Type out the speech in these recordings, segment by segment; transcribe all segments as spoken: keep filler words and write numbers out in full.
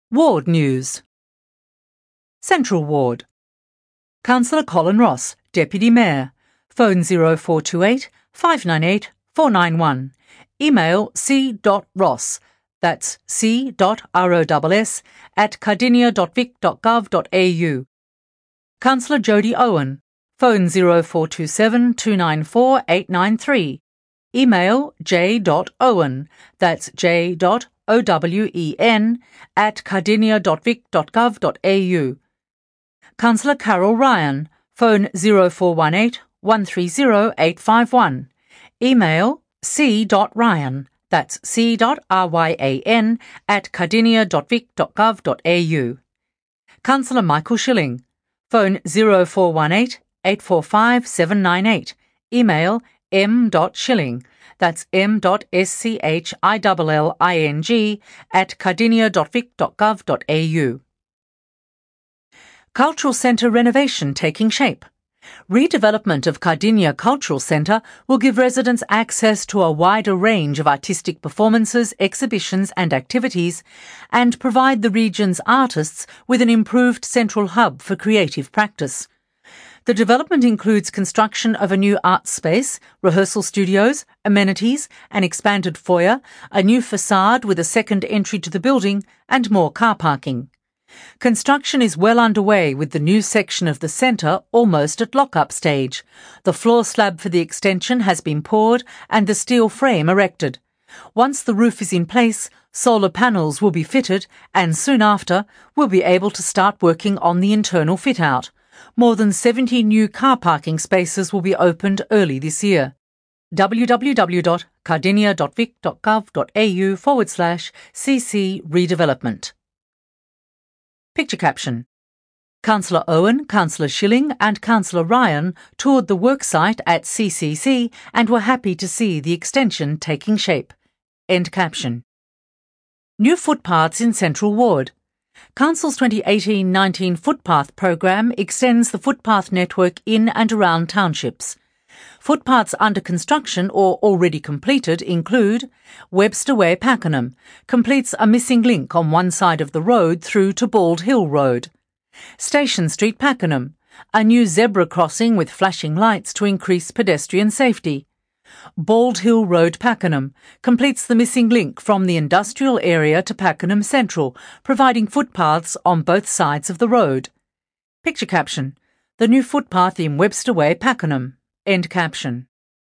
Ward News. Central Ward. Councillor Colin Ross, Deputy Mayor. Phone zero four two eight, five nine eight, four nine one. Email c.ross, that's c.ross, at cardinia dot vic dot gov dot a u. Councillor Jodie Owen. Phone zero four two seven, two nine four, eight nine three. Email j.owen, that's j.owen, at cardinia dot vic dot gov dot a u. Councillor Carol Ryan. Phone zero four one eight, one three zero, eight five one. Email c.ryan, that's c.ryan, at cardinia dot vic dot gov dot a u. Councillor Michael Schilling. Phone zero four one eight, eight four five, seven nine eight. Email m.schilling, that's m.schilling, at cardinia dot vic dot gov dot a u. Cultural Centre renovation taking shape. Redevelopment of Cardinia Cultural Centre will give residents access to a wider range of artistic performances, exhibitions and activities, and provide the region's artists with an improved central hub for creative practice. The development includes construction of a new art space, rehearsal studios, amenities, an expanded foyer, a new facade with a second entry to the building, and more car parking. Construction is well underway with the new section of the centre almost at lock-up stage. The floor slab for the extension has been poured and the steel frame erected. Once the roof is in place, solar panels will be fitted and soon after we'll be able to start working on the internal fit-out. More than seventy new car parking spaces will be opened early this year. w w w dot cardinia dot vic dot gov dot a u forward slash cc redevelopment. Picture caption. Councillor Owen, Councillor Schilling and Councillor Ryan toured the worksite at C C C and were happy to see the extension taking shape. End caption. New footpaths in Central Ward. Council's twenty eighteen nineteen footpath programme extends the footpath network in and around townships. Footpaths under construction or already completed include Webster Way, Pakenham, completes a missing link on one side of the road through to Bald Hill Road. Station Street, Pakenham, a new zebra crossing with flashing lights to increase pedestrian safety. Bald Hill Road, Pakenham, completes the missing link from the industrial area to Pakenham Central, providing footpaths on both sides of the road. Picture caption. The new footpath in Webster Way, Pakenham. End caption.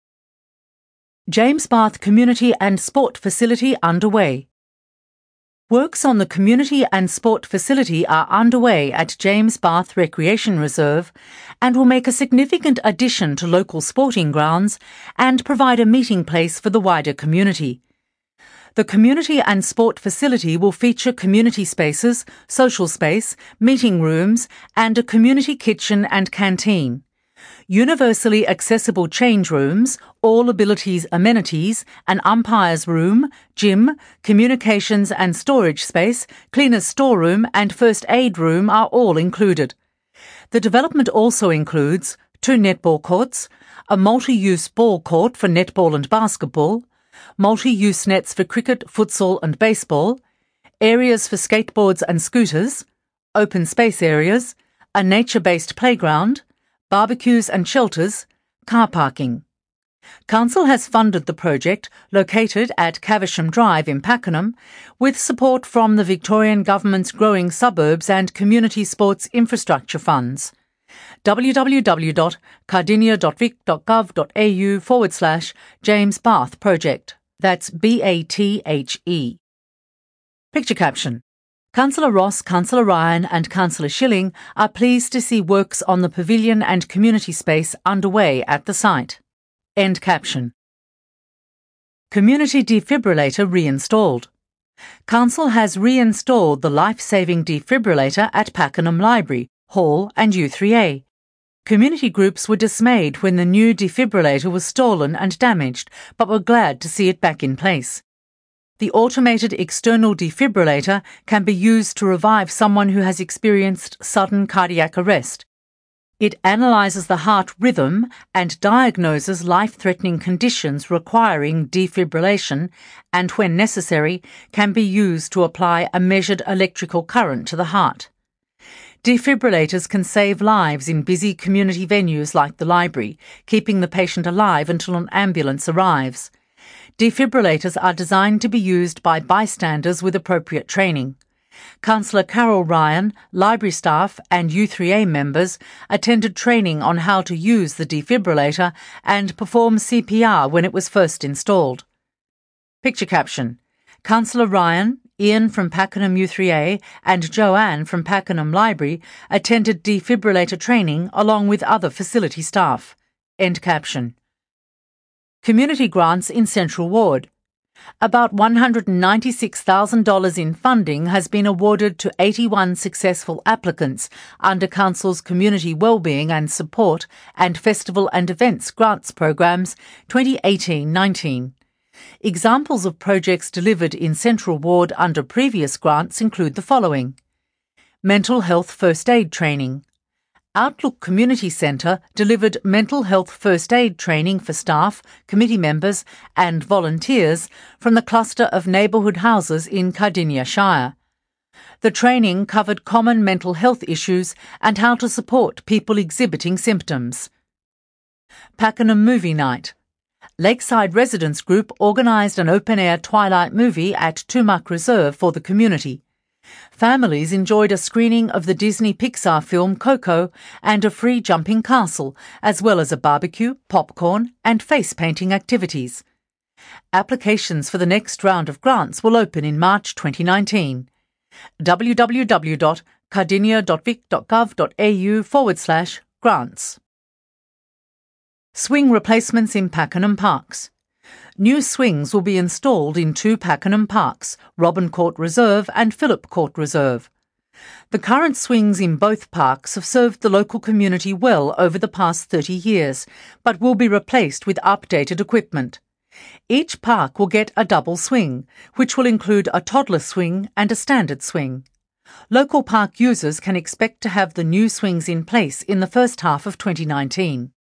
James Bath Community and Sport Facility underway. Works on the community and sport facility are underway at James Bath Recreation Reserve and will make a significant addition to local sporting grounds and provide a meeting place for the wider community. The community and sport facility will feature community spaces, social space, meeting rooms and a community kitchen and canteen. Universally accessible change rooms, all abilities amenities, an umpire's room, gym, communications and storage space, cleaner's storeroom and first aid room are all included. The development also includes two netball courts, a multi-use ball court for netball and basketball, multi-use nets for cricket, futsal and baseball, areas for skateboards and scooters, open space areas, a nature-based playground, barbecues and shelters, car parking. Council has funded the project, located at Caversham Drive in Pakenham, with support from the Victorian Government's Growing Suburbs and Community Sports Infrastructure Funds. w w w dot cardinia dot vic dot gov dot a u forward slash James Bath Project. That's B A T H E. Picture caption. Councillor Ross, Councillor Ryan and Councillor Schilling are pleased to see works on the pavilion and community space underway at the site. End caption. Community defibrillator reinstalled. Council has reinstalled the life-saving defibrillator at Pakenham Library, Hall and U three A. Community groups were dismayed when the new defibrillator was stolen and damaged, but were glad to see it back in place. The automated external defibrillator can be used to revive someone who has experienced sudden cardiac arrest. It analyses the heart rhythm and diagnoses life-threatening conditions requiring defibrillation and, when necessary, can be used to apply a measured electrical current to the heart. Defibrillators can save lives in busy community venues like the library, keeping the patient alive until an ambulance arrives. Defibrillators are designed to be used by bystanders with appropriate training. Councillor Carol Ryan, library staff and U three A members attended training on how to use the defibrillator and perform C P R when it was first installed. Picture caption: Councillor Ryan, Ian from Pakenham U three A and Joanne from Pakenham Library attended defibrillator training along with other facility staff. End caption. Community grants in Central Ward. About one hundred ninety-six thousand dollars in funding has been awarded to eighty-one successful applicants under Council's Community Wellbeing and Support and Festival and Events Grants Programs twenty eighteen nineteen. Examples of projects delivered in Central Ward under previous grants include the following: Mental Health First Aid Training. Outlook Community Centre delivered mental health first aid training for staff, committee members and volunteers from the cluster of neighbourhood houses in Cardinia Shire. The training covered common mental health issues and how to support people exhibiting symptoms. Pakenham Movie Night. Lakeside Residents Group organised an open-air twilight movie at Tumac Reserve for the community. Families enjoyed a screening of the Disney Pixar film Coco and a free jumping castle, as well as a barbecue, popcorn and face painting activities. Applications for the next round of grants will open in March twenty nineteen. w w w dot cardinia dot vic dot gov dot a u forward slash grants. Swing replacements in Pakenham Parks. New swings will be installed in two Pakenham parks, Robin Court Reserve and Phillip Court Reserve. The current swings in both parks have served the local community well over the past thirty years, but will be replaced with updated equipment. Each park will get a double swing, which will include a toddler swing and a standard swing. Local park users can expect to have the new swings in place in the first half of twenty nineteen.